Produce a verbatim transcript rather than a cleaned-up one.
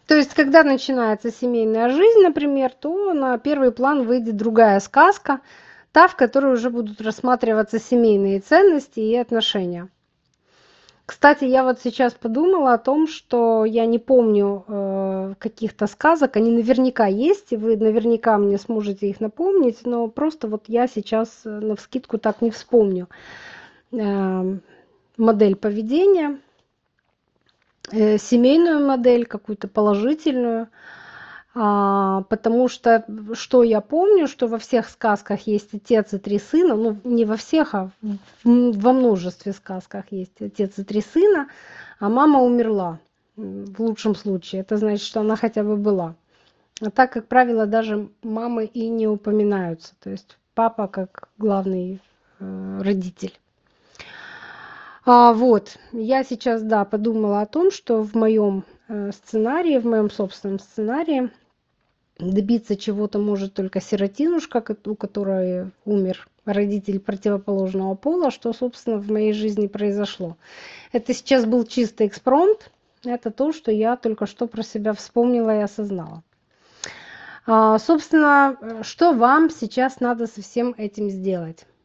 То есть, когда начинается семейная жизнь, например, то на первый план выйдет другая сказка, та, в которой уже будут рассматриваться семейные ценности и отношения. Кстати, я вот сейчас подумала о том, что я не помню э, каких-то сказок, они наверняка есть, и вы наверняка мне сможете их напомнить, но просто вот я сейчас э, навскидку так не вспомню э, модель поведения, э, семейную модель, какую-то положительную. А, потому что, что я помню, что во всех сказках есть отец и три сына, ну, не во всех, а в- во множестве сказках есть отец и три сына, а мама умерла, м, в лучшем случае. Это значит, что она хотя бы была. А так, как правило, даже мамы и не упоминаются. То есть папа как главный э, родитель. А, вот, я сейчас, да, подумала о том, что в моем э, сценарии, в моем собственном сценарии добиться чего-то может только сиротинушка, у которой умер родитель противоположного пола, что, собственно, в моей жизни произошло. Это сейчас был чистый экспромт. Это то, что я только что про себя вспомнила и осознала. А, собственно, что вам сейчас надо со всем этим сделать?